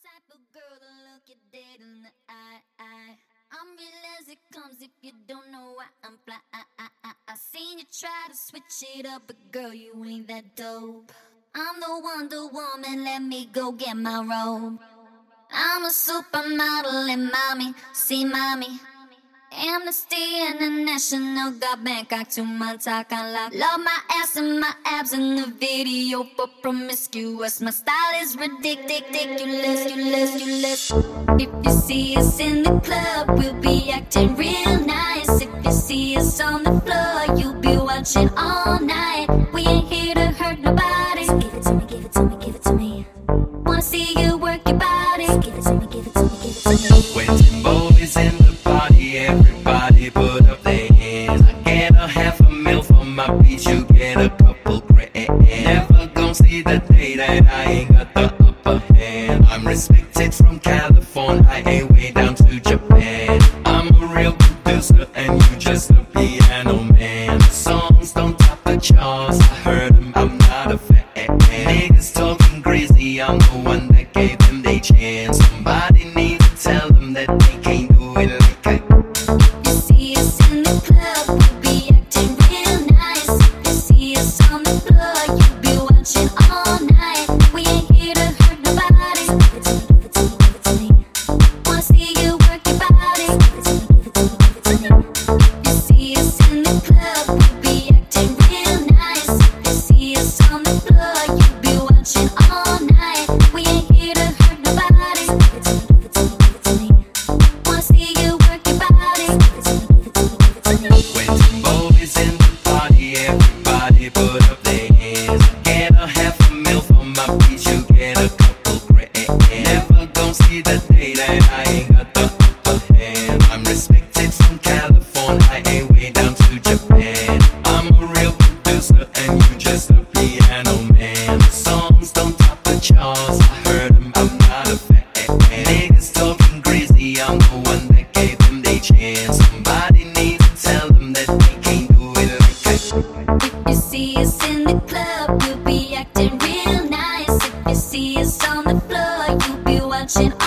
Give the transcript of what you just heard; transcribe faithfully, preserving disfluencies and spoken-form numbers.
type of girl to look you dead in the eye, eye. I'm real as it comes if you don't know why I'm fly. I, I, I, I seen you try to switch it up, but girl, you ain't that dope. I'm the Wonder Woman, let me go get my robe. I'm a supermodel and mommy, see mommy. Amnesty International got Bangkok to my talk on lock. Love my ass and my abs in the video for promiscuous. My style is ridiculous, ridiculous, ridiculous. If you see us in the club, we'll be acting real nice. If you see us on the floor, you'll be watching all night. We ain't here to hurt nobody. So give it to me, give it to me, give it to me. Wanna see you work your body. So give it to me, give it to me, give it to me. When Timbo is in the party, everybody put up their hands. I get a half a mil for my beach, you get a couple grand. Never gon' see the day that I ain't got the upper hand. I'm respected from California, I ain't way down to Japan. I'm a real producer and you just a piano man. The songs don't top the charts, I heard them, I'm not a fan. Niggas talking crazy, I'm the one that gave them their chance. Somebody needs to tell them that they can't do it like I. You see us in the club, we'll be acting real nice. You see us on the floor, you'll be watching all night. We ain't here to hurt nobody. So give it to me, give it to me, give it to me. Wanna see you work your body. So give it to me, give it to me, give it to me. You see us in the club, we'll be acting real nice. You see us on the floor, you'll be watching all night. We ain't here to hurt nobody. So give it to me, give it to me, give it to me. Wanna see you work your body. So give it to me, give it to me, give it to me. When Timbo is in the party, everybody put up their hands. I get a half a mil for my beach, you get a couple grand. Never gon' see the day that I ain't got the upper hand. I'm respected from California, I ain't way down to Japan. I'm a real producer and you just a piano man. The songs don't top the charts, I heard them, I'm not a fan. Niggas talking crazy, I'm the one that gave them their chance. Somebody needs to tell them that they can't do it like I. If you see us in the club, we'll be acting real nice. If you see us on the floor, you'll be watching